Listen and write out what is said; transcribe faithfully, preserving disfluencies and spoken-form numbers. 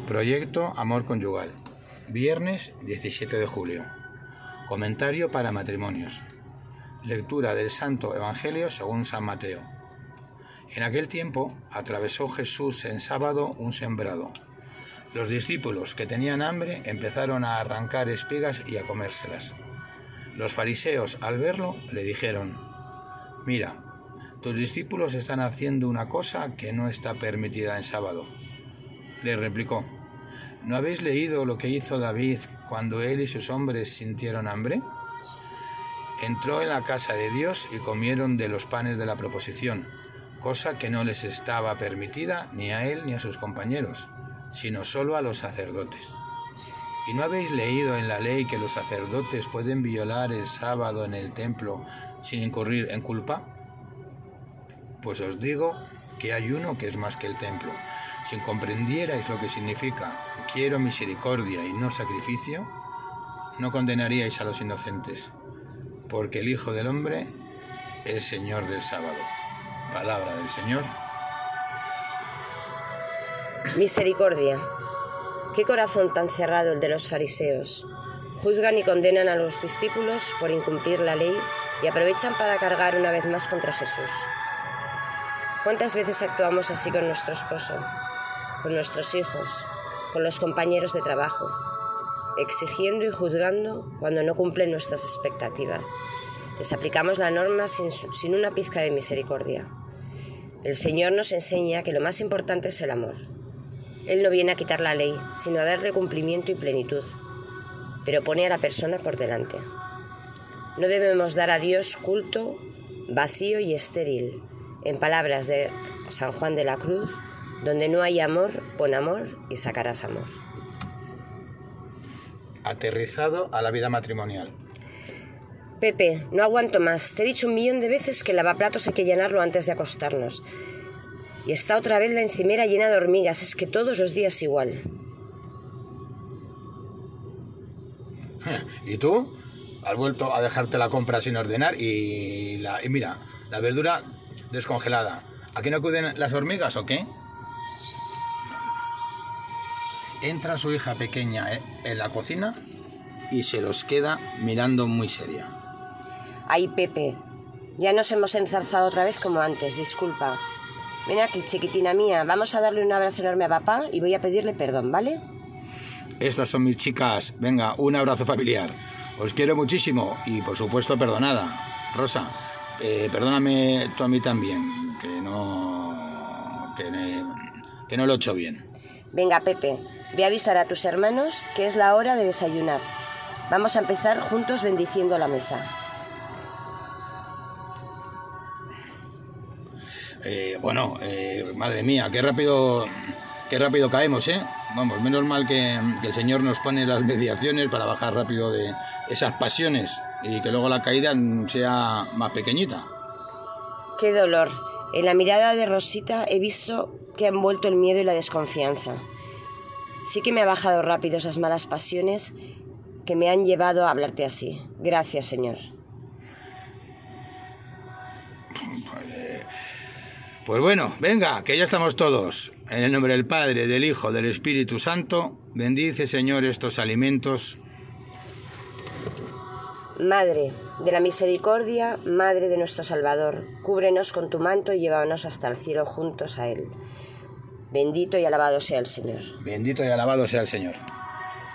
Proyecto Amor Conyugal. Viernes diecisiete de julio. Comentario para matrimonios. Lectura del Santo Evangelio según San Mateo. En aquel tiempo atravesó Jesús en sábado un sembrado. Los discípulos que tenían hambre empezaron a arrancar espigas y a comérselas. Los fariseos, al verlo, le dijeron: «Mira, tus discípulos están haciendo una cosa que no está permitida en sábado». Le replicó: ¿no habéis leído lo que hizo David cuando él y sus hombres sintieron hambre? Entró en la casa de Dios y comieron de los panes de la proposición, cosa que no les estaba permitida ni a él ni a sus compañeros, sino solo a los sacerdotes. ¿Y no habéis leído en la ley que los sacerdotes pueden violar el sábado en el templo sin incurrir en culpa? Pues os digo que hay uno que es más que el templo. Si comprendierais lo que significa quiero misericordia y no sacrificio, no condenaríais a los inocentes, porque el Hijo del Hombre es Señor del sábado. Palabra del Señor. Misericordia. Qué corazón tan cerrado el de los fariseos. Juzgan y condenan a los discípulos por incumplir la ley y aprovechan para cargar una vez más contra Jesús. ¿Cuántas veces actuamos así con nuestro esposo, con nuestros hijos, con los compañeros de trabajo, exigiendo y juzgando cuando no cumplen nuestras expectativas? Les aplicamos la norma sin, sin una pizca de misericordia. El Señor nos enseña que lo más importante es el amor. Él no viene a quitar la ley, sino a darle cumplimiento y plenitud, pero pone a la persona por delante. No debemos dar a Dios culto vacío y estéril. En palabras de San Juan de la Cruz, donde no hay amor, pon amor y sacarás amor. Aterrizado a la vida matrimonial. Pepe, no aguanto más. Te he dicho un millón de veces que el lavaplatos hay que llenarlo antes de acostarnos. Y está otra vez la encimera llena de hormigas. Es que todos los días igual. ¿Y tú? Has vuelto a dejarte la compra sin ordenar y, la, y mira, la verdura descongelada. ¿A qué no acuden las hormigas o qué? Entra su hija pequeña en la cocina y se los queda mirando muy seria. Ay, Pepe, ya nos hemos enzarzado otra vez como antes, disculpa. Ven aquí, chiquitina mía, vamos a darle un abrazo enorme a papá y voy a pedirle perdón, ¿vale? Estas son mis chicas. Venga, un abrazo familiar. Os quiero muchísimo y, por supuesto, perdonada. Rosa, eh, perdóname tú a mí también, que no... que, que no lo he hecho bien. Venga, Pepe, ve a avisar a tus hermanos que es la hora de desayunar. Vamos a empezar juntos bendiciendo la mesa. Eh, bueno, eh, madre mía, qué rápido, qué rápido caemos, ¿eh? Vamos, menos mal que, que el Señor nos pone las mediaciones para bajar rápido de esas pasiones y que luego la caída sea más pequeñita. Qué dolor. En la mirada de Rosita he visto que ha envuelto el miedo y la desconfianza. Sí que me ha bajado rápido esas malas pasiones que me han llevado a hablarte así. Gracias, Señor. Pues bueno, venga, que ya estamos todos. En el nombre del Padre, del Hijo, del Espíritu Santo, bendice, Señor, estos alimentos. Madre de la misericordia, Madre de nuestro Salvador, cúbrenos con tu manto y llévanos hasta el cielo juntos a Él. Bendito y alabado sea el Señor. Bendito y alabado sea el Señor.